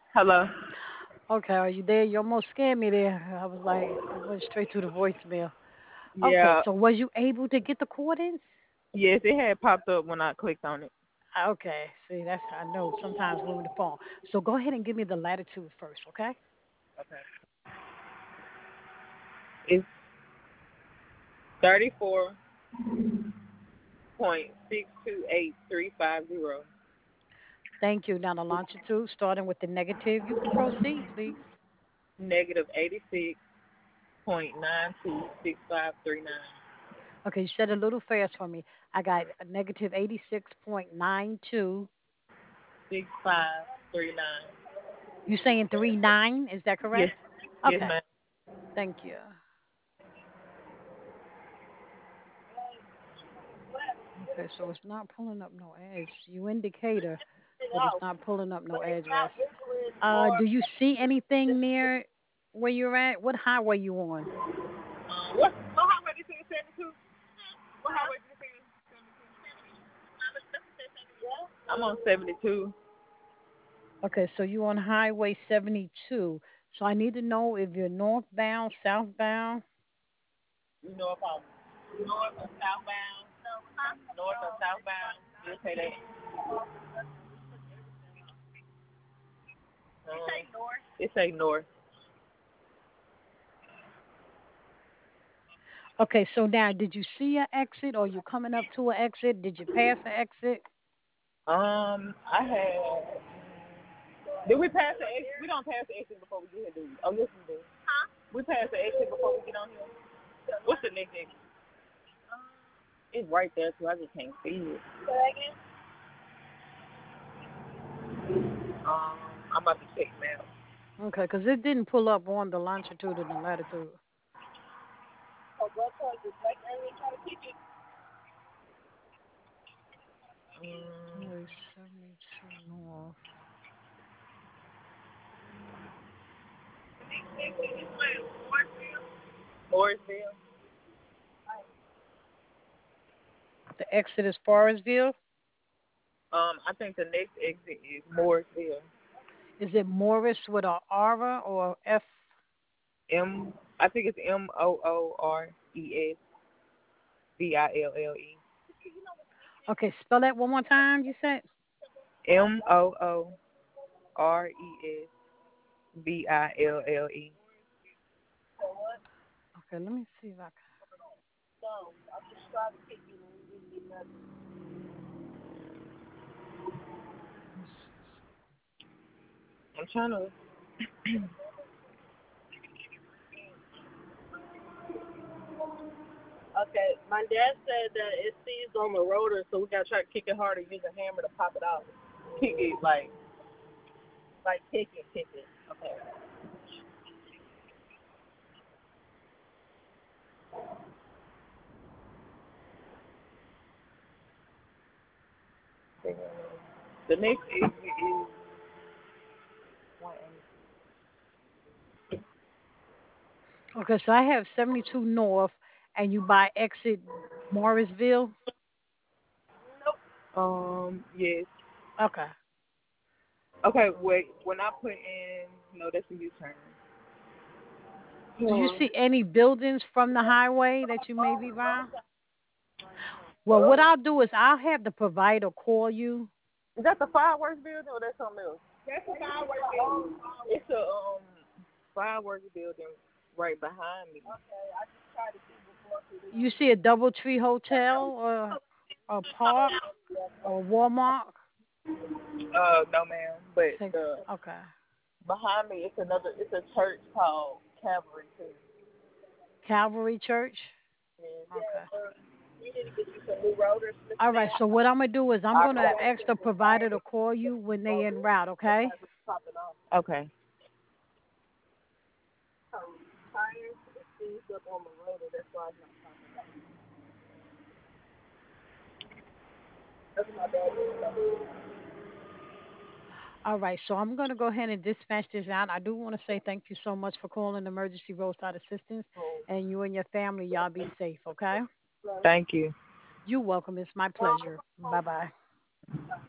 Hello. Okay, are you there? You almost scared me there. I was like, it went straight to the voicemail. Okay, Yeah. so was you able to get the coordinates? Yes, it had popped up when I clicked on it. Okay, see, that's how I know sometimes we're on the phone. So go ahead and give me the latitude first, okay? Okay. It's 34.628350. Thank you. Now the longitude, starting with the negative, you can proceed, please. Negative 86.926539. Okay, you said a little fast for me. I got a negative 86.92. 6539. You saying 39? Is that Yes. correct? Yes, Okay, ma'am. thank you. Okay, so it's not pulling up no ads. You indicator, but it's not pulling up no address. Do you see anything near where you're at? What highway you on? What highway did you say 72? What highway did you say 72? I'm on 72. Okay, so you on Highway 72. So I need to know if you're northbound, southbound. You know if I'm north or southbound? North or southbound? You say that. It say north. Okay, so now did you see an exit or you coming up to an exit? Did you pass an exit? I had. Did we pass the exit? We don't pass the exit before we get here, do we? Oh, yes, we do. We pass the exit before we get on here. What's the next exit? It's right there, too. I just can't see it. I'm about to check now. Okay, because it didn't pull up on the longitude and the latitude. Mm, Highway 72 north. Morrisville. The exit is Forestville. I think the next exit is Morrisville. Is it Morris with a R or F? I think it's Moorresville. Okay, spell that one more time, you said? Moorresville. Okay, let me see if I can. I'm trying to. Okay, my dad said that it seized on the rotor, so we gotta try to kick it harder, use a hammer to pop it out. Kick it like kick it. Okay. The next exit is 180. Okay, so I have 72 north, and you buy exit Morrisville. Yes. Okay. Okay, So, wait. When I put in, no, that's a U-turn. do you see any buildings from the highway that you may be by? Well, what I'll do is I'll have the provider call you. Is that the fireworks building or that's something else? That's the fireworks building. It's a fireworks building right behind me. You see a DoubleTree Hotel or a park or Walmart. No, ma'am. But Say, the okay. behind me, it's a church called Calvary too. Calvary Church. Okay. You need to get you some new rotors, Miss All right. Snap. So what I'm gonna do is I'm I gonna ask the provider to call you when they en route. Okay. Okay. Tires is seized up on the rotor. That's why it's not popping up. That's my dad. All right, so I'm going to go ahead and dispatch this out. I do want to say thank you so much for calling Emergency Roadside Assistance, and you and your family, y'all be safe, okay? Thank you. You're welcome. It's my pleasure. Bye bye.